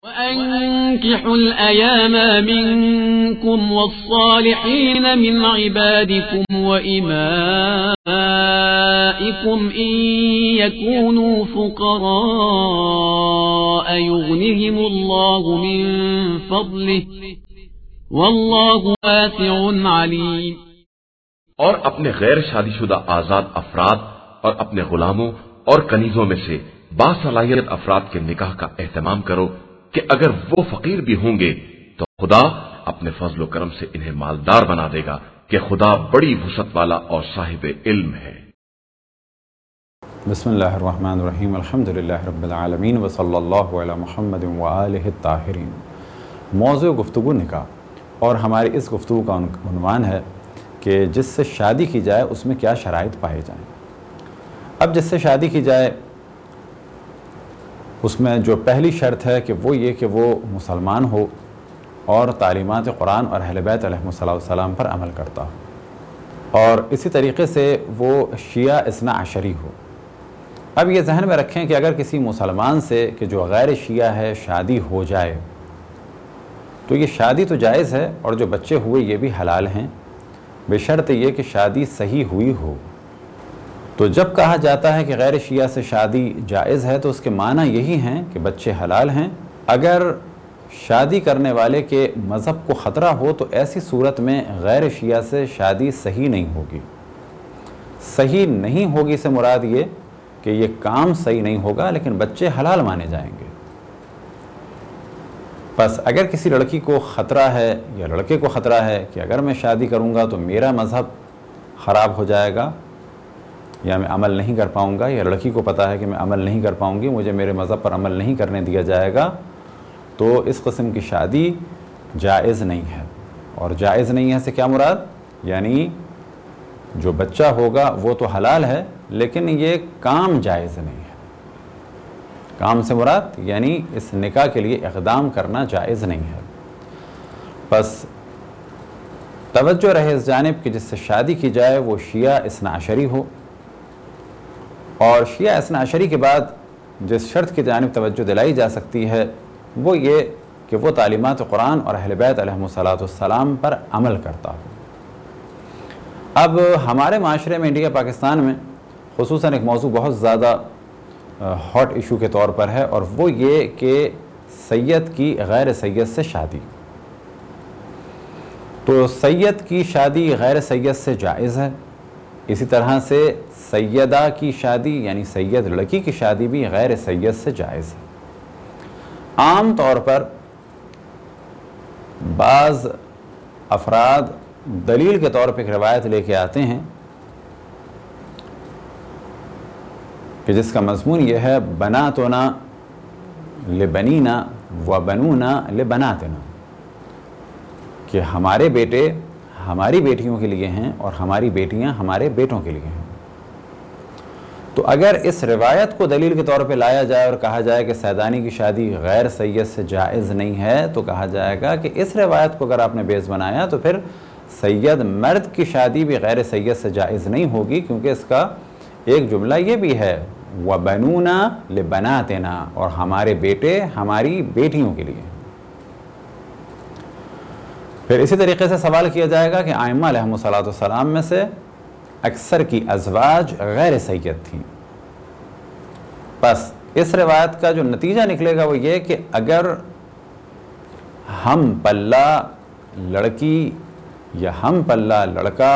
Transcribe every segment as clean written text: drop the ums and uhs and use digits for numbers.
وأنكحوا الأيام منكم والصالحين من عبادكم وإمائكم إن يكونوا فقراء يغنهم الله من فضله والله واسع عليم۔ اور اپنے غیر شادی شدہ آزاد افراد اور اپنے غلاموں اور کنیزوں میں سے باصلاحیت افراد کے نکاح کا اہتمام کرو کہ اگر وہ فقیر بھی ہوں گے تو خدا اپنے فضل و کرم سے انہیں مالدار بنا دے گا کہ خدا بڑی وسعت والا اور صاحب علم ہے۔ بسم اللہ الرحمن الرحیم، الحمدللہ رب العالمین وصلی اللہ علی محمد وآلہ الطاہرین۔ موضوع گفتگو نکاح، اور ہماری اس گفتگو کا عنوان ہے کہ جس سے شادی کی جائے اس میں کیا شرائط پائے جائیں۔ اب جس سے شادی کی جائے اس میں جو پہلی شرط ہے کہ وہ یہ کہ وہ مسلمان ہو اور تعلیمات قرآن اور اہل بیت علیہ السلام پر عمل کرتا ہو، اور اسی طریقے سے وہ شیعہ اثنا عشری ہو۔ اب یہ ذہن میں رکھیں کہ اگر کسی مسلمان سے کہ جو غیر شیعہ ہے شادی ہو جائے تو یہ شادی تو جائز ہے، اور جو بچے ہوئے یہ بھی حلال ہیں، بشرط یہ کہ شادی صحیح ہوئی ہو۔ تو جب کہا جاتا ہے کہ غیر شیعہ سے شادی جائز ہے تو اس کے معنی یہی ہیں کہ بچے حلال ہیں۔ اگر شادی کرنے والے کے مذہب کو خطرہ ہو تو ایسی صورت میں غیر شیعہ سے شادی صحیح نہیں ہوگی۔ صحیح نہیں ہوگی سے مراد یہ کہ یہ کام صحیح نہیں ہوگا لیکن بچے حلال مانے جائیں گے۔ بس اگر کسی لڑکی کو خطرہ ہے یا لڑکے کو خطرہ ہے کہ اگر میں شادی کروں گا تو میرا مذہب خراب ہو جائے گا یا میں عمل نہیں کر پاؤں گا، یا لڑکی کو پتہ ہے کہ میں عمل نہیں کر پاؤں گی، مجھے میرے مذہب پر عمل نہیں کرنے دیا جائے گا، تو اس قسم کی شادی جائز نہیں ہے۔ اور جائز نہیں ہے سے کیا مراد؟ یعنی جو بچہ ہوگا وہ تو حلال ہے لیکن یہ کام جائز نہیں ہے۔ کام سے مراد یعنی اس نکاح کے لیے اقدام کرنا جائز نہیں ہے۔ بس توجہ رہے اس جانب کہ جس سے شادی کی جائے وہ شیعہ اثنا عشری ہو، اور شیعہ اثنا عشری کے بعد جس شرط کی جانب توجہ دلائی جا سکتی ہے وہ یہ کہ وہ تعلیمات قرآن اور اہل بیت علیہ السلام پر عمل کرتا ہو۔ اب ہمارے معاشرے میں انڈیا پاکستان میں خصوصاً ایک موضوع بہت زیادہ ہاٹ ایشو کے طور پر ہے، اور وہ یہ کہ سید کی غیر سید سے شادی۔ تو سید کی شادی غیر سید سے جائز ہے، اسی طرح سے سیدہ کی شادی یعنی سید لڑکی کی شادی بھی غیر سید سے جائز ہے۔ عام طور پر بعض افراد دلیل کے طور پہ ایک روایت لے کے آتے ہیں کہ جس کا مضمون یہ ہے بناتنا لبنینا و بنونا لبناتنا، کہ ہمارے بیٹے ہماری بیٹیوں کے لیے ہیں اور ہماری بیٹیاں ہمارے بیٹوں کے لیے ہیں۔ تو اگر اس روایت کو دلیل کے طور پہ لایا جائے اور کہا جائے کہ سیدانی کی شادی غیر سید سے جائز نہیں ہے تو کہا جائے گا کہ اس روایت کو اگر آپ نے بیس بنایا تو پھر سید مرد کی شادی بھی غیر سید سے جائز نہیں ہوگی، کیونکہ اس کا ایک جملہ یہ بھی ہے وَبَنُونَا لِبَنَاتِنَا، اور ہمارے بیٹے ہماری بیٹیوں کے لیے۔ پھر اسی طریقے سے سوال کیا جائے گا کہ ائمہ علیہ السلام میں سے اکثر کی ازواج غیر سید تھیں۔ بس اس روایت کا جو نتیجہ نکلے گا وہ یہ کہ اگر ہم پلہ لڑکی یا ہم پلہ لڑکا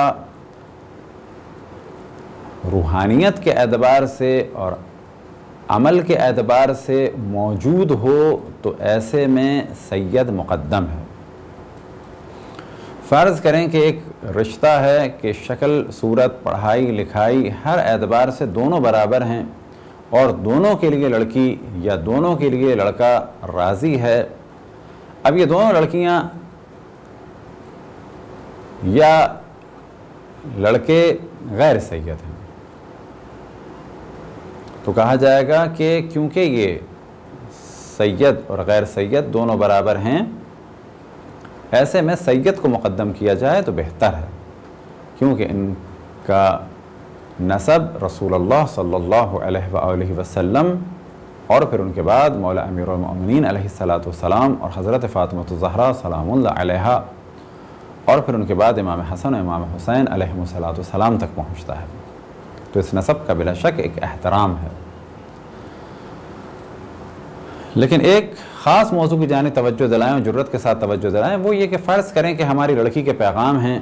روحانیت کے اعتبار سے اور عمل کے اعتبار سے موجود ہو تو ایسے میں سید مقدم ہے۔ فرض کریں کہ ایک رشتہ ہے کہ شکل صورت پڑھائی لکھائی ہر اعتبار سے دونوں برابر ہیں، اور دونوں کے لیے لڑکی یا دونوں کے لیے لڑکا راضی ہے۔ اب یہ دونوں لڑکیاں یا لڑکے غیر سید ہیں تو کہا جائے گا کہ کیونکہ یہ سید اور غیر سید دونوں برابر ہیں، ایسے میں سید کو مقدم کیا جائے تو بہتر ہے، کیونکہ ان کا نسب رسول اللہ صلی اللہ علیہ وآلہ وسلم اور پھر ان کے بعد مولا امیر المؤمنین علیہ الصلاۃ والسلام اور حضرت فاطمہ الزہرا سلام اللہ علیہا، اور پھر ان کے بعد امام حسن و امام حسین علیہ الصلاۃ والسلام تک پہنچتا ہے۔ تو اس نسب کا بلا شک ایک احترام ہے۔ لیکن ایک خاص موضوع کی جانب توجہ دلائیں اور جرت کے ساتھ توجہ دلائیں، وہ یہ کہ فرض کریں کہ ہماری لڑکی کے پیغام ہیں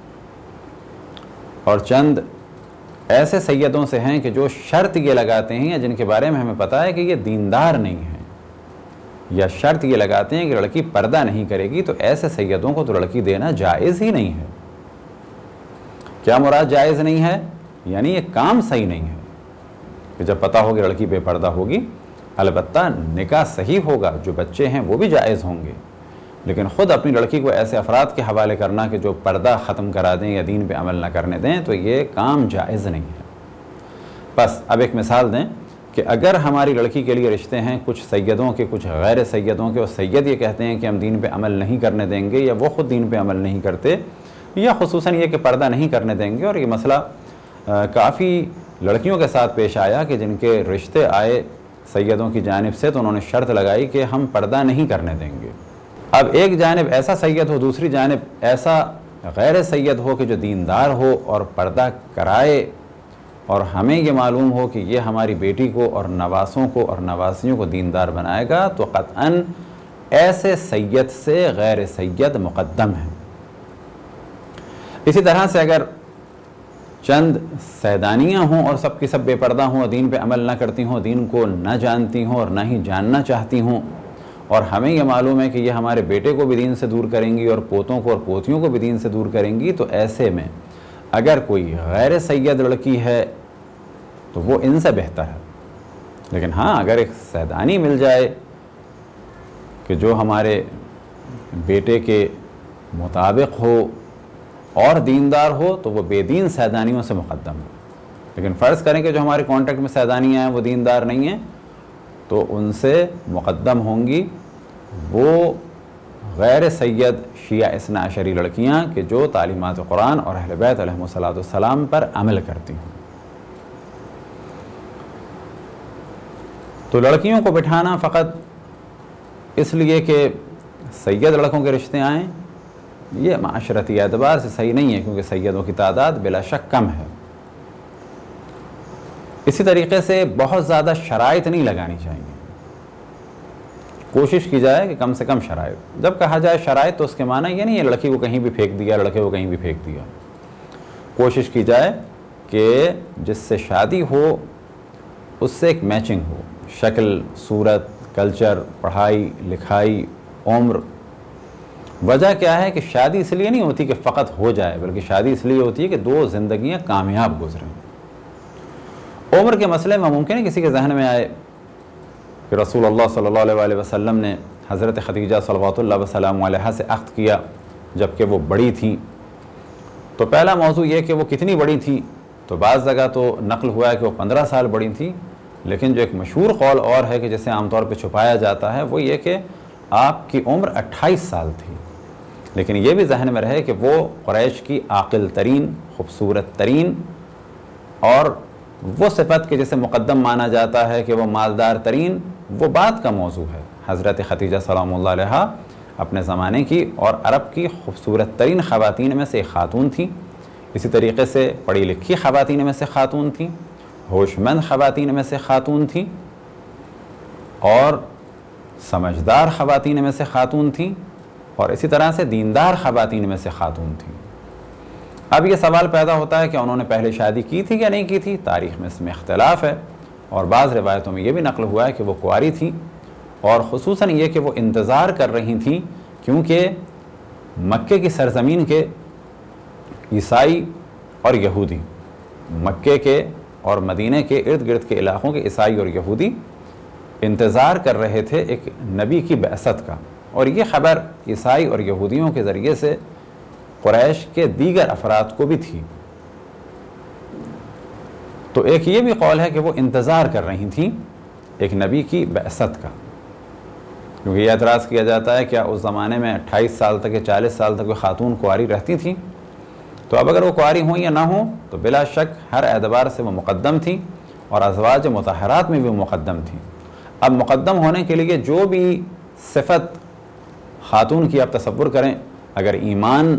اور چند ایسے سیدوں سے ہیں کہ جو شرط یہ لگاتے ہیں یا جن کے بارے میں ہمیں پتہ ہے کہ یہ دیندار نہیں ہیں، یا شرط یہ لگاتے ہیں کہ لڑکی پردہ نہیں کرے گی، تو ایسے سیدوں کو تو لڑکی دینا جائز ہی نہیں ہے۔ کیا مراد جائز نہیں ہے؟ یعنی یہ کام صحیح نہیں ہے کہ جب پتہ ہوگی لڑکی بے پردہ ہوگی، البتہ نکاح صحیح ہوگا، جو بچے ہیں وہ بھی جائز ہوں گے، لیکن خود اپنی لڑکی کو ایسے افراد کے حوالے کرنا کہ جو پردہ ختم کرا دیں یا دین پہ عمل نہ کرنے دیں، تو یہ کام جائز نہیں ہے۔ بس اب ایک مثال دیں کہ اگر ہماری لڑکی کے لیے رشتے ہیں کچھ سیدوں کے کچھ غیر سیدوں کے، اور سید یہ کہتے ہیں کہ ہم دین پہ عمل نہیں کرنے دیں گے، یا وہ خود دین پہ عمل نہیں کرتے، یا خصوصاً یہ کہ پردہ نہیں کرنے دیں گے، اور یہ مسئلہ کافی لڑکیوں کے ساتھ پیش آیا کہ جن کے رشتے آئے سیدوں کی جانب سے تو انہوں نے شرط لگائی کہ ہم پردہ نہیں کرنے دیں گے۔ اب ایک جانب ایسا سید ہو، دوسری جانب ایسا غیر سید ہو کہ جو دیندار ہو اور پردہ کرائے، اور ہمیں یہ معلوم ہو کہ یہ ہماری بیٹی کو اور نواسوں کو اور نواسیوں کو دیندار بنائے گا، تو قطعاً ایسے سید سے غیر سید مقدم ہے۔ اسی طرح سے اگر چند سیدانیاں ہوں اور سب کی سب بے پردہ ہوں اور دین پہ عمل نہ کرتی ہوں، دین کو نہ جانتی ہوں اور نہ ہی جاننا چاہتی ہوں، اور ہمیں یہ معلوم ہے کہ یہ ہمارے بیٹے کو بھی دین سے دور کریں گی اور پوتوں کو اور پوتیوں کو بھی دین سے دور کریں گی، تو ایسے میں اگر کوئی غیر سید لڑکی ہے تو وہ ان سے بہتر ہے۔ لیکن ہاں، اگر ایک سیدانی مل جائے کہ جو ہمارے بیٹے کے مطابق ہو اور دیندار ہو، تو وہ بے دین سیدانیوں سے مقدم ہے۔ لیکن فرض کریں کہ جو ہمارے کانٹیکٹ میں سیدانیاں ہیں وہ دیندار نہیں ہیں، تو ان سے مقدم ہوں گی وہ غیر سید شیعہ اثنا عشری لڑکیاں کہ جو تعلیمات قرآن اور اہل بیت علیہم السلام پر عمل کرتی ہیں۔ تو لڑکیوں کو بٹھانا فقط اس لیے کہ سید لڑکوں کے رشتے آئیں، یہ معاشرتی اعتبار سے صحیح نہیں ہے، کیونکہ سیدوں کی تعداد بلا شک کم ہے۔ اسی طریقے سے بہت زیادہ شرائط نہیں لگانی چاہیے، کوشش کی جائے کہ کم سے کم شرائط۔ جب کہا جائے شرائط تو اس کے معنی یہ نہیں ہے لڑکی کو کہیں بھی پھینک دیا، لڑکے کو کہیں بھی پھینک دیا۔ کوشش کی جائے کہ جس سے شادی ہو اس سے ایک میچنگ ہو، شکل، صورت، کلچر، پڑھائی لکھائی، عمر۔ وجہ کیا ہے کہ شادی اس لیے نہیں ہوتی کہ فقط ہو جائے، بلکہ شادی اس لیے ہوتی ہے کہ دو زندگیاں کامیاب گزریں۔ عمر کے مسئلے میں ممکن ہے کسی کے ذہن میں آئے کہ رسول اللہ صلی اللہ علیہ وسلم نے حضرت خدیجہ صلوات اللہ وسلام علیہا سے عقد کیا جبکہ وہ بڑی تھیں، تو پہلا موضوع یہ کہ وہ کتنی بڑی تھیں، تو بعض جگہ تو نقل ہوا ہے کہ وہ 15 سال بڑی تھیں، لیکن جو ایک مشہور قول اور ہے کہ جسے عام طور پہ چھپایا جاتا ہے وہ یہ کہ آپ کی عمر 28 سال تھی۔ لیکن یہ بھی ذہن میں رہے کہ وہ قریش کی عاقل ترین، خوبصورت ترین اور وہ صفت کہ جسے مقدم مانا جاتا ہے کہ وہ مالدار ترین، وہ بات کا موضوع ہے۔ حضرت خدیجہ سلام اللہ علیہا اپنے زمانے کی اور عرب کی خوبصورت ترین خواتین میں سے ایک خاتون تھیں، اسی طریقے سے پڑھی لکھی خواتین میں سے خاتون تھیں، ہوش مند خواتین میں سے خاتون تھیں، اور سمجھدار خواتین میں سے خاتون تھیں، اور اسی طرح سے دیندار خواتین میں سے خاتون تھیں۔ اب یہ سوال پیدا ہوتا ہے کہ انہوں نے پہلے شادی کی تھی یا نہیں کی تھی، تاریخ میں اس میں اختلاف ہے، اور بعض روایتوں میں یہ بھی نقل ہوا ہے کہ وہ کنواری تھیں، اور خصوصاً یہ کہ وہ انتظار کر رہی تھیں کیونکہ مکے کی سرزمین کے عیسائی اور یہودی، مکے کے اور مدینہ کے ارد گرد کے علاقوں کے عیسائی اور یہودی انتظار کر رہے تھے ایک نبی کی بعثت کا، اور یہ خبر عیسائی اور یہودیوں کے ذریعے سے قریش کے دیگر افراد کو بھی تھی۔ تو ایک یہ بھی قول ہے کہ وہ انتظار کر رہی تھیں ایک نبی کی بعثت کا، کیونکہ یہ اعتراض کیا جاتا ہے کیا اس زمانے میں 28 سال تک یا 40 سال تک وہ خاتون کنواری رہتی تھیں، تو اب اگر وہ کنواری ہوں یا نہ ہوں تو بلا شک ہر اعتبار سے وہ مقدم تھیں، اور ازواج مطہرات میں بھی وہ مقدم تھیں۔ اب مقدم ہونے کے لیے جو بھی صفت خاتون کی آپ تصور کریں، اگر ایمان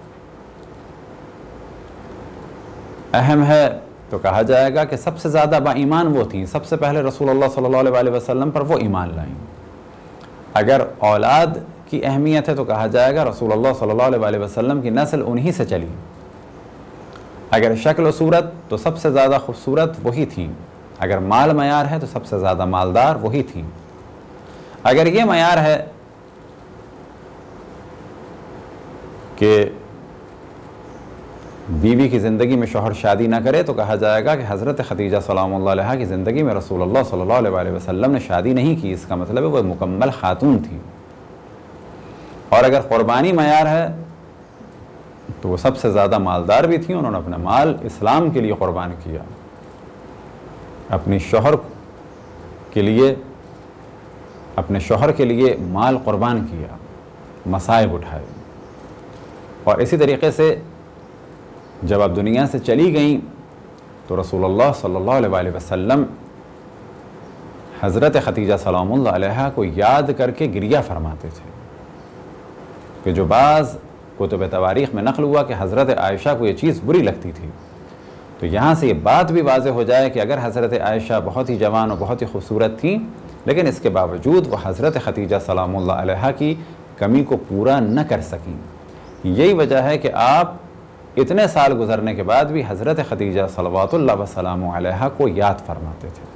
اہم ہے تو کہا جائے گا کہ سب سے زیادہ با ایمان وہ تھیں، سب سے پہلے رسول اللہ صلی اللہ علیہ وسلم پر وہ ایمان لائیں۔ اگر اولاد کی اہمیت ہے تو کہا جائے گا رسول اللہ صلی اللہ علیہ وسلم کی نسل انہی سے چلی۔ اگر شکل و صورت تو سب سے زیادہ خوبصورت وہی تھیں۔ اگر مال معیار ہے تو سب سے زیادہ مالدار وہی تھیں۔ اگر یہ معیار ہے کہ بیوی کی زندگی میں شوہر شادی نہ کرے تو کہا جائے گا کہ حضرت خدیجہ سلام اللہ علیہا کی زندگی میں رسول اللہ صلی اللہ علیہ وسلم نے شادی نہیں کی، اس کا مطلب ہے وہ مکمل خاتون تھی۔ اور اگر قربانی معیار ہے تو وہ سب سے زیادہ مالدار بھی تھیں، انہوں نے اپنا مال اسلام کے لیے قربان کیا، اپنے شوہر کے لیے مال قربان کیا، مصائب اٹھائے۔ اور اسی طریقے سے جب آپ دنیا سے چلی گئیں تو رسول اللہ صلی اللہ علیہ وسلم حضرت خدیجہ سلام اللہ علیہا کو یاد کر کے گریہ فرماتے تھے، کہ جو بعض کتب تواریخ میں نقل ہوا کہ حضرت عائشہ کو یہ چیز بری لگتی تھی۔ تو یہاں سے یہ بات بھی واضح ہو جائے کہ اگر حضرت عائشہ بہت ہی جوان اور بہت ہی خوبصورت تھیں، لیکن اس کے باوجود وہ حضرت خدیجہ سلام اللہ علیہا کی کمی کو پورا نہ کر سکیں۔ یہی وجہ ہے کہ آپ اتنے سال گزرنے کے بعد بھی حضرت خدیجہ صلوات اللہ وسلام علیہا کو یاد فرماتے تھے۔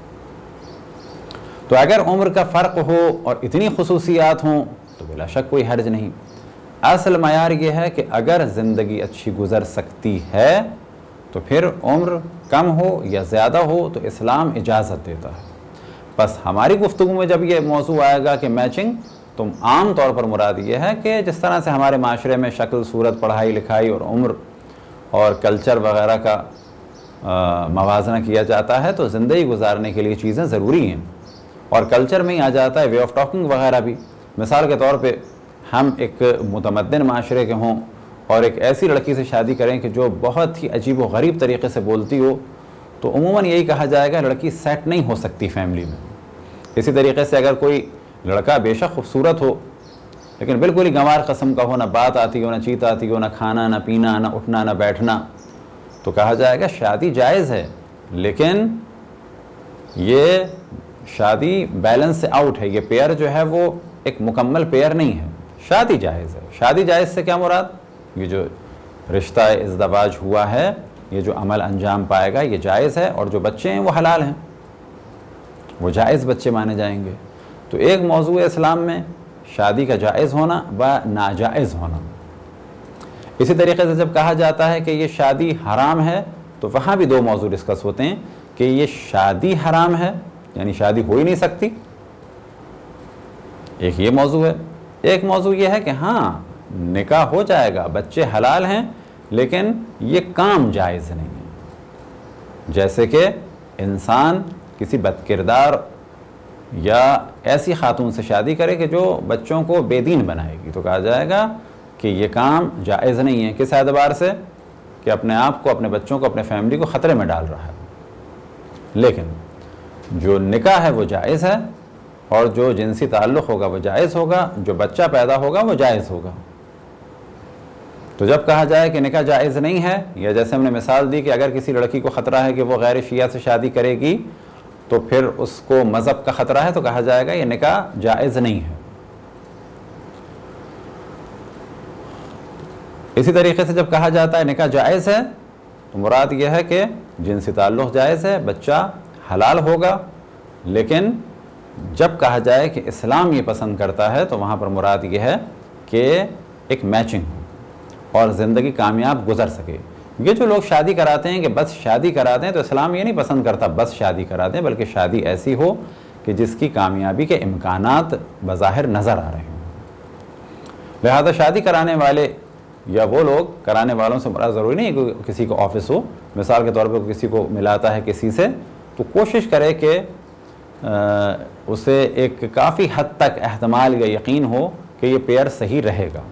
تو اگر عمر کا فرق ہو اور اتنی خصوصیات ہوں تو بلا شک کوئی حرج نہیں۔ اصل معیار یہ ہے کہ اگر زندگی اچھی گزر سکتی ہے تو پھر عمر کم ہو یا زیادہ ہو تو اسلام اجازت دیتا ہے۔ بس ہماری گفتگو میں جب یہ موضوع آئے گا کہ میچنگ، تو عام طور پر مراد یہ ہے کہ جس طرح سے ہمارے معاشرے میں شکل صورت، پڑھائی لکھائی اور عمر اور کلچر وغیرہ کا موازنہ کیا جاتا ہے، تو زندگی گزارنے کے لیے چیزیں ضروری ہیں، اور کلچر میں ہی آ جاتا ہے وے آف ٹاکنگ وغیرہ بھی۔ مثال کے طور پہ ہم ایک متمدن معاشرے کے ہوں اور ایک ایسی لڑکی سے شادی کریں کہ جو بہت ہی عجیب و غریب طریقے سے بولتی ہو، تو عموماً یہی کہا جائے گا لڑکی سیٹ نہیں ہو سکتی فیملی میں۔ اسی طریقے سے اگر کوئی لڑکا بے شک خوبصورت ہو لیکن بالکل ہی گنوار قسم کا ہو، نہ بات آتی ہو، نہ چیت آتی ہو، نہ کھانا، نہ پینا، نہ اٹھنا، نہ بیٹھنا، تو کہا جائے گا شادی جائز ہے، لیکن یہ شادی بیلنس سے آؤٹ ہے، یہ پیئر جو ہے وہ ایک مکمل پیئر نہیں ہے۔ شادی جائز ہے۔ شادی جائز سے کیا مراد؟ یہ جو رشتہ ازدواج ہوا ہے، یہ جو عمل انجام پائے گا یہ جائز ہے، اور جو بچے ہیں وہ حلال ہیں، وہ جائز بچے مانے جائیں گے۔ تو ایک موضوع اسلام میں شادی کا جائز ہونا و ناجائز ہونا۔ اسی طریقے سے جب کہا جاتا ہے کہ یہ شادی حرام ہے تو وہاں بھی دو موضوع ڈسکس ہوتے ہیں کہ یہ شادی حرام ہے یعنی شادی ہو ہی نہیں سکتی، ایک یہ موضوع ہے۔ ایک موضوع یہ ہے کہ ہاں نکاح ہو جائے گا، بچے حلال ہیں، لیکن یہ کام جائز نہیں ہے، جیسے کہ انسان کسی بد کردار یا ایسی خاتون سے شادی کرے کہ جو بچوں کو بے دین بنائے گی، تو کہا جائے گا کہ یہ کام جائز نہیں ہے۔ کس اعتبار سے؟ کہ اپنے آپ کو، اپنے بچوں کو، اپنے فیملی کو خطرے میں ڈال رہا ہے۔ لیکن جو نکاح ہے وہ جائز ہے، اور جو جنسی تعلق ہوگا وہ جائز ہوگا، جو بچہ پیدا ہوگا وہ جائز ہوگا۔ تو جب کہا جائے کہ نکاح جائز نہیں ہے، یا جیسے ہم نے مثال دی کہ اگر کسی لڑکی کو خطرہ ہے کہ وہ غیر شیعہ سے شادی کرے گی تو پھر اس کو مذہب کا خطرہ ہے، تو کہا جائے گا یہ نکاح جائز نہیں ہے۔ اسی طریقے سے جب کہا جاتا ہے نکاح جائز ہے تو مراد یہ ہے کہ جنسی تعلق جائز ہے، بچہ حلال ہوگا، لیکن جب کہا جائے کہ اسلام یہ پسند کرتا ہے تو وہاں پر مراد یہ ہے کہ ایک میچنگ ہو اور زندگی کامیاب گزر سکے۔ یہ جو لوگ شادی کراتے ہیں کہ بس شادی کرا دیں، تو اسلام یہ نہیں پسند کرتا بس شادی کرا دیں، بلکہ شادی ایسی ہو کہ جس کی کامیابی کے امکانات بظاہر نظر آ رہے ہوں۔ لہذا شادی کرانے والے یا وہ لوگ، کرانے والوں سے مراد ضروری نہیں کہ کسی کو آفس ہو، مثال کے طور پہ کسی کو ملاتا ہے کسی سے، تو کوشش کرے کہ اسے ایک کافی حد تک احتمال یا یقین ہو کہ یہ پیئر صحیح رہے گا۔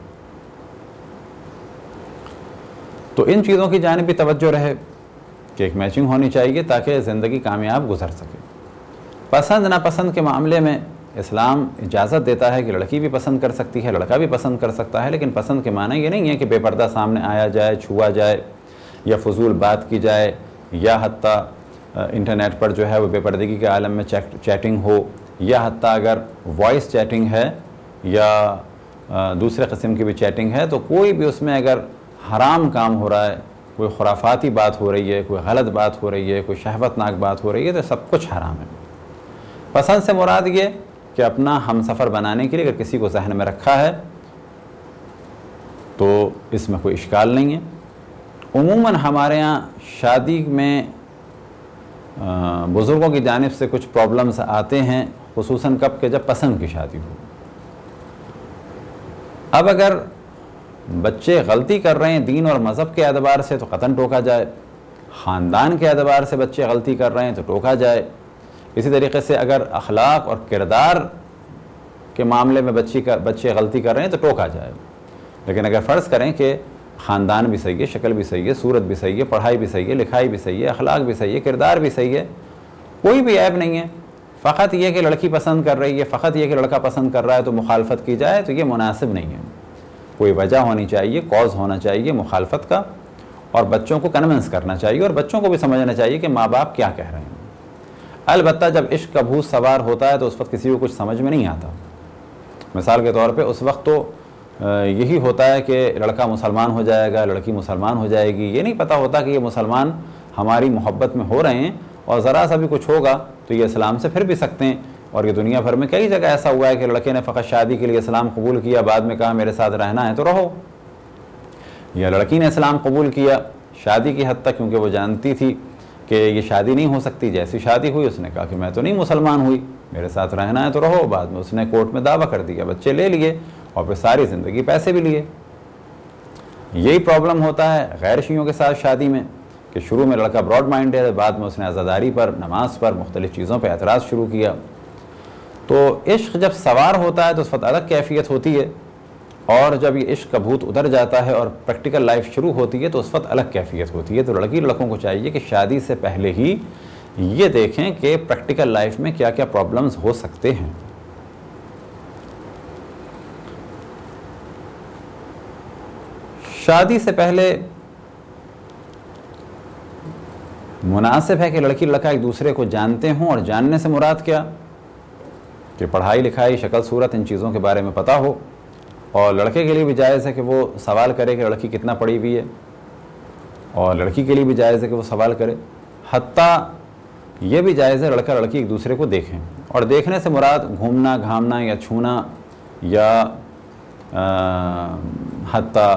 تو ان چیزوں کی جانب بھی توجہ رہے کہ ایک میچنگ ہونی چاہیے تاکہ زندگی کامیاب گزر سکے۔ پسند ناپسند کے معاملے میں اسلام اجازت دیتا ہے کہ لڑکی بھی پسند کر سکتی ہے، لڑکا بھی پسند کر سکتا ہے، لیکن پسند کے معنی یہ نہیں ہے کہ بے پردہ سامنے آیا جائے، چھوا جائے یا فضول بات کی جائے، یا حتیٰ انٹرنیٹ پر جو ہے وہ بے پردگی کے عالم میں چیٹنگ ہو، یا حتیٰ اگر وائس چیٹنگ ہے یا دوسرے قسم کی بھی چیٹنگ ہے، تو کوئی بھی اس میں اگر حرام کام ہو رہا ہے، کوئی خرافاتی بات ہو رہی ہے، کوئی غلط بات ہو رہی ہے، کوئی شہوتناک بات ہو رہی ہے، تو سب کچھ حرام ہے۔ پسند سے مراد یہ کہ اپنا ہم سفر بنانے کے لیے اگر کسی کو ذہن میں رکھا ہے تو اس میں کوئی اشکال نہیں ہے۔ عموماً ہمارے ہاں شادی میں بزرگوں کی جانب سے کچھ پرابلمز آتے ہیں، خصوصاً کب کہ جب پسند کی شادی ہو۔ اب اگر بچے غلطی کر رہے ہیں دین اور مذہب کے اعتبار سے تو قطعاً ٹوکا جائے، خاندان کے اعتبار سے بچے غلطی کر رہے ہیں تو ٹوکا جائے۔ اسی طریقے سے اگر اخلاق اور کردار کے معاملے میں بچے غلطی کر رہے ہیں تو ٹوکا جائے۔ لیکن اگر فرض کریں کہ خاندان بھی صحیح ہے، شکل بھی صحیح ہے، صورت بھی صحیح ہے، پڑھائی بھی صحیح ہے، لکھائی بھی صحیح ہے، اخلاق بھی صحیح ہے، کردار بھی صحیح ہے، کوئی بھی عیب نہیں ہے، فقط یہ کہ لڑکی پسند کر رہی ہے، فقط یہ کہ لڑکا پسند کر رہا ہے تو مخالفت کی جائے، تو یہ مناسب نہیں ہے۔ کوئی وجہ ہونی چاہیے، کاز ہونا چاہیے مخالفت کا، اور بچوں کو کنونس کرنا چاہیے، اور بچوں کو بھی سمجھنا چاہیے کہ ماں باپ کیا کہہ رہے ہیں۔ البتہ جب عشق کا بھوت سوار ہوتا ہے تو اس وقت کسی کو کچھ سمجھ میں نہیں آتا۔ مثال کے طور پہ اس وقت تو یہی ہوتا ہے کہ لڑکا مسلمان ہو جائے گا، لڑکی مسلمان ہو جائے گی، یہ نہیں پتہ ہوتا کہ یہ مسلمان ہماری محبت میں ہو رہے ہیں، اور ذرا سا بھی کچھ ہوگا تو یہ اسلام سے پھر بھی سکتے ہیں۔ اور یہ دنیا بھر میں کئی جگہ ایسا ہوا ہے کہ لڑکے نے فقط شادی کے لیے اسلام قبول کیا، بعد میں کہا میرے ساتھ رہنا ہے تو رہو، یا لڑکی نے اسلام قبول کیا شادی کی حد تک، کیونکہ وہ جانتی تھی کہ یہ شادی نہیں ہو سکتی، جیسی شادی ہوئی اس نے کہا کہ میں تو نہیں مسلمان ہوئی، میرے ساتھ رہنا ہے تو رہو، بعد میں اس نے کورٹ میں دعویٰ کر دیا، بچے لے لیے، اور پھر ساری زندگی پیسے بھی لیے۔ یہی پرابلم ہوتا ہے غیر شیعوں کے ساتھ شادی میں، کہ شروع میں لڑکا براڈ مائنڈیڈ ہے، بعد میں اس نے عزاداری پر، نماز پر، مختلف چیزوں پہ اعتراض شروع کیا۔ تو عشق جب سوار ہوتا ہے تو اس وقت الگ کیفیت ہوتی ہے، اور جب یہ عشق کا بھوت اتر جاتا ہے اور پریکٹیکل لائف شروع ہوتی ہے تو اس وقت الگ کیفیت ہوتی ہے۔ تو لڑکی لڑکوں کو چاہیے کہ شادی سے پہلے ہی یہ دیکھیں کہ پریکٹیکل لائف میں کیا کیا پرابلمز ہو سکتے ہیں۔ شادی سے پہلے مناسب ہے کہ لڑکی لڑکا ایک دوسرے کو جانتے ہوں، اور جاننے سے مراد کیا کہ پڑھائی لکھائی، شکل صورت، ان چیزوں کے بارے میں پتہ ہو، اور لڑکے کے لیے بھی جائز ہے کہ وہ سوال کرے کہ لڑکی کتنا پڑھی ہوئی ہے، اور لڑکی کے لیے بھی جائز ہے کہ وہ سوال کرے، حتیٰ یہ بھی جائز ہے لڑکا لڑکی ایک دوسرے کو دیکھیں، اور دیکھنے سے مراد گھومنا گھامنا یا چھونا، یا حتیٰ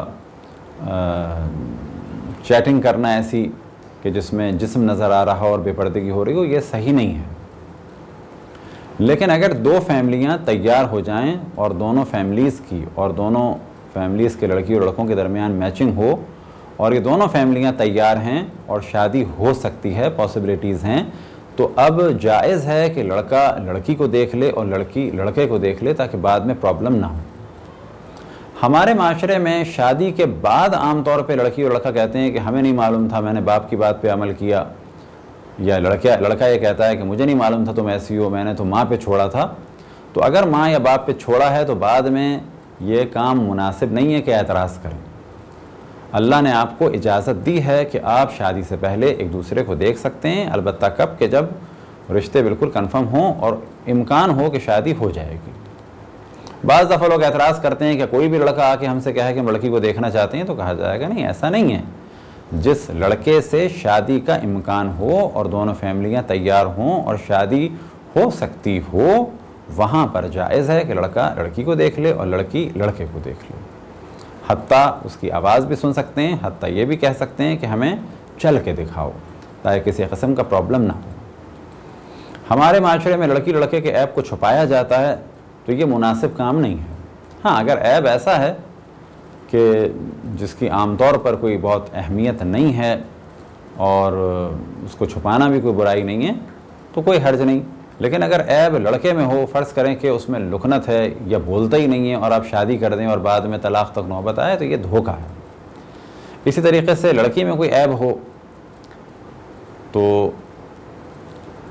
چیٹنگ کرنا ایسی کہ جس میں جسم نظر آ رہا ہو اور بے پردگی ہو رہی ہو، یہ صحیح نہیں ہے۔ لیکن اگر دو فیملیاں تیار ہو جائیں اور دونوں فیملیز کی، اور دونوں فیملیز کے لڑکی اور لڑکوں کے درمیان میچنگ ہو، اور یہ دونوں فیملیاں تیار ہیں اور شادی ہو سکتی ہے، پاسبلٹیز ہیں، تو اب جائز ہے کہ لڑکا لڑکی کو دیکھ لے اور لڑکی لڑکے کو دیکھ لے، تاکہ بعد میں پرابلم نہ ہو۔ ہمارے معاشرے میں شادی کے بعد عام طور پہ لڑکی اور لڑکا کہتے ہیں کہ ہمیں نہیں معلوم تھا، میں نے باپ کی بات پہ عمل کیا، یا لڑکا یہ کہتا ہے کہ مجھے نہیں معلوم تھا تم ایسی ہو، میں نے تو ماں پہ چھوڑا تھا۔ تو اگر ماں یا باپ پہ چھوڑا ہے تو بعد میں یہ کام مناسب نہیں ہے کہ اعتراض کریں۔ اللہ نے آپ کو اجازت دی ہے کہ آپ شادی سے پہلے ایک دوسرے کو دیکھ سکتے ہیں، البتہ کب کہ جب رشتے بالکل کنفرم ہوں اور امکان ہو کہ شادی ہو جائے گی۔ بعض دفعہ لوگ اعتراض کرتے ہیں کہ کوئی بھی لڑکا آ کے ہم سے کہے کہ ہم لڑکی کو دیکھنا چاہتے ہیں، تو کہا جائے گا نہیں، ایسا نہیں ہے۔ جس لڑکے سے شادی کا امکان ہو اور دونوں فیملیاں تیار ہوں اور شادی ہو سکتی ہو، وہاں پر جائز ہے کہ لڑکا لڑکی کو دیکھ لے اور لڑکی لڑکے کو دیکھ لے، حتیٰ اس کی آواز بھی سن سکتے ہیں، حتیٰ یہ بھی کہہ سکتے ہیں کہ ہمیں چل کے دکھاؤ، تاکہ کسی قسم کا پرابلم نہ ہو۔ ہمارے معاشرے میں لڑکی لڑکے کے عیب کو چھپایا جاتا ہے، تو یہ مناسب کام نہیں ہے۔ ہاں، اگر عیب ایسا ہے کہ جس کی عام طور پر کوئی بہت اہمیت نہیں ہے اور اس کو چھپانا بھی کوئی برائی نہیں ہے، تو کوئی حرج نہیں۔ لیکن اگر عیب لڑکے میں ہو، فرض کریں کہ اس میں لکنت ہے یا بولتا ہی نہیں ہے، اور آپ شادی کر دیں اور بعد میں طلاق تک نوبت آئے، تو یہ دھوکہ ہے۔ اسی طریقے سے لڑکی میں کوئی عیب ہو تو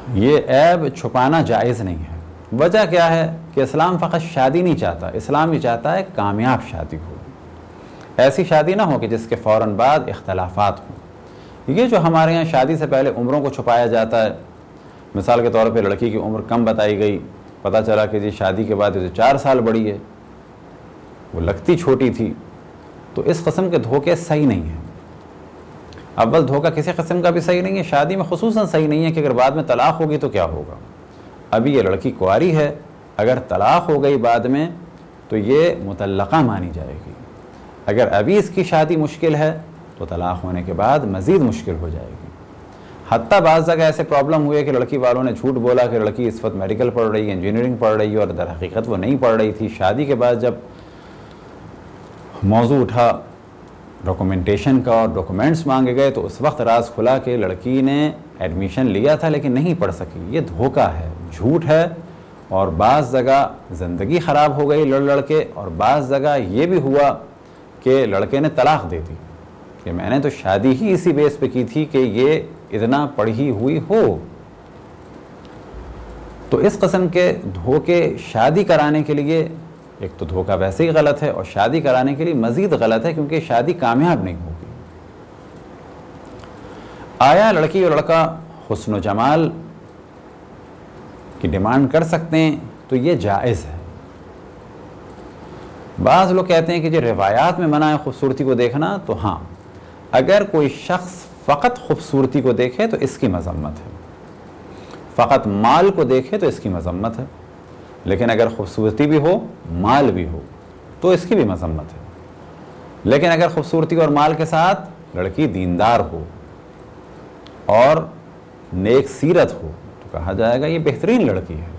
یہ عیب چھپانا جائز نہیں ہے۔ وجہ کیا ہے کہ اسلام فقط شادی نہیں چاہتا، اسلام یہ چاہتا ہے کامیاب شادی ہو، ایسی شادی نہ ہو کہ جس کے فوراً بعد اختلافات ہوں۔ یہ جو ہمارے یہاں شادی سے پہلے عمروں کو چھپایا جاتا ہے، مثال کے طور پہ لڑکی کی عمر کم بتائی گئی، پتہ چلا کہ جی شادی کے بعد اسے 4 سال بڑی ہے، وہ لگتی چھوٹی تھی، تو اس قسم کے دھوکے صحیح نہیں ہیں۔ اول دھوکہ کسی قسم کا بھی صحیح نہیں ہے، شادی میں خصوصاً صحیح نہیں ہے کہ اگر بعد میں طلاق ہوگی تو کیا ہوگا۔ ابھی یہ لڑکی کنواری ہے، اگر طلاق ہو گئی بعد میں تو یہ مطلقہ مانی جائے گی۔ اگر ابھی اس کی شادی مشکل ہے تو طلاق ہونے کے بعد مزید مشکل ہو جائے گی۔ حتیٰ بعض جگہ ایسے پرابلم ہوئے کہ لڑکی والوں نے جھوٹ بولا کہ لڑکی اس وقت میڈیکل پڑھ رہی ہے، انجینئرنگ پڑھ رہی ہے، اور در حقیقت وہ نہیں پڑھ رہی تھی۔ شادی کے بعد جب موضوع اٹھا ڈاکومنٹیشن کا اور ڈاکومنٹس مانگے گئے تو اس وقت راز کھلا کہ لڑکی نے ایڈمیشن لیا تھا لیکن نہیں پڑھ سکی۔ یہ دھوکہ ہے، جھوٹ ہے، اور بعض جگہ زندگی خراب ہو گئی لڑ کے، اور بعض جگہ یہ بھی ہوا کہ لڑکے نے طلاق دے دی کہ میں نے تو شادی ہی اسی بیس پہ کی تھی کہ یہ اتنا پڑھی ہوئی ہو۔ تو اس قسم کے دھوکے شادی کرانے کے لیے، ایک تو دھوکہ ویسے ہی غلط ہے، اور شادی کرانے کے لیے مزید غلط ہے کیونکہ شادی کامیاب نہیں ہوگی۔ آیا لڑکی اور لڑکا حسن و جمال کی ڈیمانڈ کر سکتے ہیں تو یہ جائز ہے۔ بعض لوگ کہتے ہیں کہ جو روایات میں منع ہے خوبصورتی کو دیکھنا، تو ہاں اگر کوئی شخص فقط خوبصورتی کو دیکھے تو اس کی مذمت ہے، فقط مال کو دیکھے تو اس کی مذمت ہے، لیکن اگر خوبصورتی بھی ہو مال بھی ہو تو اس کی بھی مذمت ہے۔ لیکن اگر خوبصورتی اور مال کے ساتھ لڑکی دیندار ہو اور نیک سیرت ہو تو کہا جائے گا یہ بہترین لڑکی ہے۔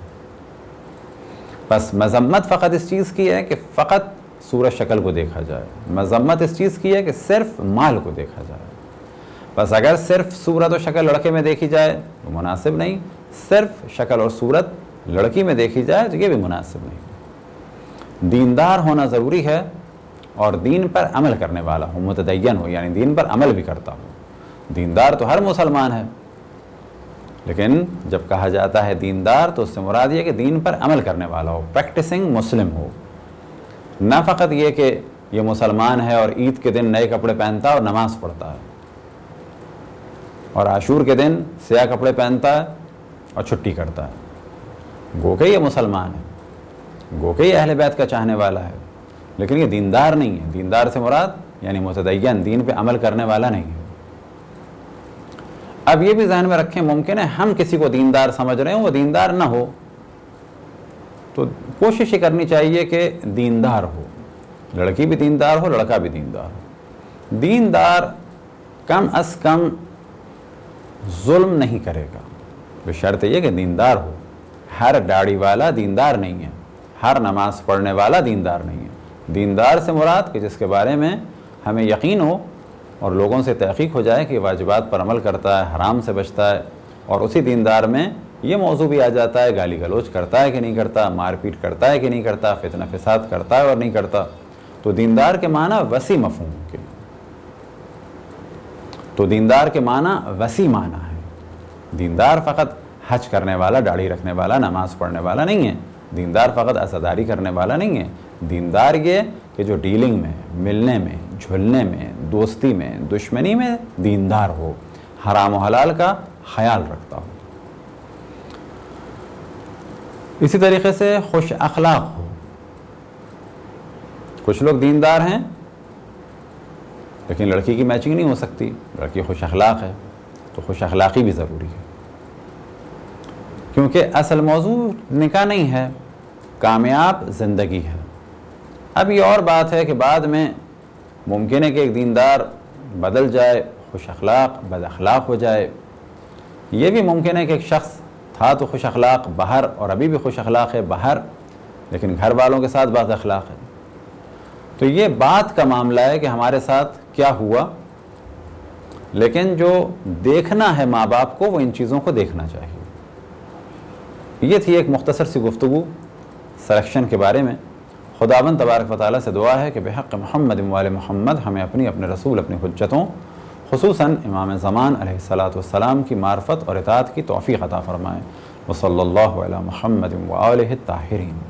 بس مذمت فقط اس چیز کی ہے کہ فقط صورت شکل کو دیکھا جائے، مذمت اس چیز کی ہے کہ صرف مال کو دیکھا جائے۔ بس اگر صرف صورت و شکل لڑکے میں دیکھی جائے تو مناسب نہیں، صرف شکل اور صورت لڑکی میں دیکھی جائے تو یہ بھی مناسب نہیں۔ دیندار ہونا ضروری ہے، اور دین پر عمل کرنے والا ہو، متدین ہو، یعنی دین پر عمل بھی کرتا ہو۔ دیندار تو ہر مسلمان ہے، لیکن جب کہا جاتا ہے دیندار تو اس سے مراد یہ کہ دین پر عمل کرنے والا ہو، پریکٹسنگ مسلم ہو، نہ فقط یہ کہ یہ مسلمان ہے اور عید کے دن نئے کپڑے پہنتا ہے اور نماز پڑھتا ہے، اور عاشور کے دن سیاہ کپڑے پہنتا ہے اور چھٹی کرتا ہے۔ گو کہ یہ مسلمان ہے، گو کہ یہ اہل بیت کا چاہنے والا ہے، لیکن یہ دیندار نہیں ہے۔ دیندار سے مراد یعنی متدین، دین پہ عمل کرنے والا نہیں ہے۔ اب یہ بھی ذہن میں رکھیں، ممکن ہے ہم کسی کو دیندار سمجھ رہے ہوں، وہ دیندار نہ ہو، تو کوشش یہ کرنی چاہیے کہ دیندار ہو، لڑکی بھی دیندار ہو، لڑکا بھی دیندار ہو۔ دیندار کم از کم ظلم نہیں کرے گا، بشرط یہ کہ دیندار ہو۔ ہر داڑھی والا دیندار نہیں ہے، ہر نماز پڑھنے والا دیندار نہیں ہے۔ دیندار سے مراد کہ جس کے بارے میں ہمیں یقین ہو اور لوگوں سے تحقیق ہو جائے کہ واجبات پر عمل کرتا ہے، حرام سے بچتا ہے، اور اسی دیندار میں یہ موضوع بھی آ جاتا ہے گالی گلوچ کرتا ہے کہ نہیں کرتا، مار پیٹ کرتا ہے کہ نہیں کرتا، فتنہ فساد کرتا ہے اور نہیں کرتا۔ تو دیندار کے معنی وسیع مفہوم کے، تو دیندار کے معنی وسیع معنی ہے۔ دیندار فقط حج کرنے والا، داڑھی رکھنے والا، نماز پڑھنے والا نہیں ہے۔ دیندار فقط عزاداری کرنے والا نہیں ہے۔ دیندار یہ کہ جو ڈیلنگ میں، ملنے میں، جھلنے میں، دوستی میں، دشمنی میں دیندار ہو، حرام و حلال کا خیال رکھتا ہو۔ اسی طریقے سے خوش اخلاق ہو۔ کچھ لوگ دیندار ہیں لیکن لڑکی کی میچنگ نہیں ہو سکتی، لڑکی خوش اخلاق ہے تو خوش اخلاقی بھی ضروری ہے، کیونکہ اصل موضوع نکاح نہیں ہے، کامیاب زندگی ہے۔ اب یہ اور بات ہے کہ بعد میں ممکن ہے کہ ایک دیندار بدل جائے، خوش اخلاق بد اخلاق ہو جائے۔ یہ بھی ممکن ہے کہ ایک شخص تھا تو خوش اخلاق باہر، اور ابھی بھی خوش اخلاق ہے باہر، لیکن گھر والوں کے ساتھ بد اخلاق ہے۔ تو یہ بات کا معاملہ ہے کہ ہمارے ساتھ کیا ہوا، لیکن جو دیکھنا ہے ماں باپ کو وہ ان چیزوں کو دیکھنا چاہیے۔ یہ تھی ایک مختصر سی گفتگو سلیکشن کے بارے میں۔ خداوند تبارک و تعالیٰ سے دعا ہے کہ بحق محمد و آل محمد ہمیں اپنے رسول، اپنی حجتوں، خصوصاً امام زمان علیہ السلام کی معرفت اور اطاعت کی توفیق عطا فرمائے۔ وصلی اللہ علی محمد وآلہ الطاہرین۔